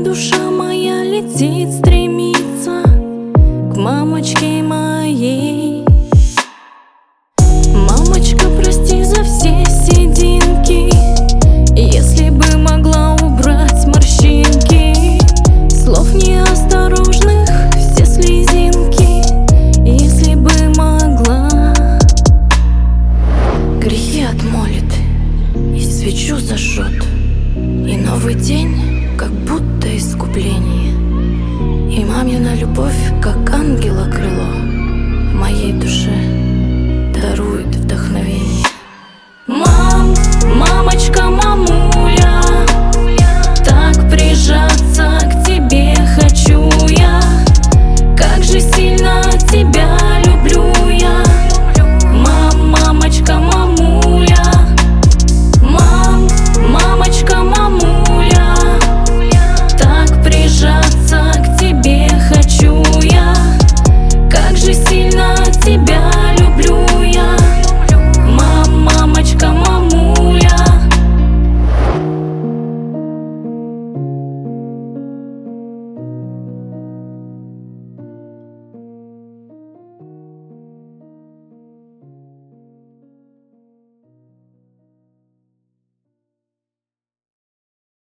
душа моя летит, стремится к мамочке моей. Мамочка, прости за все сединки, если бы могла убрать морщинки, слов неосторожных все слезинки, если бы могла. Грехи отмолит и свечу зажжет, и новый день как будто искупление, и мамина любовь, как ангела крыло, в моей душе дарует вдохновение. Мамочка, маму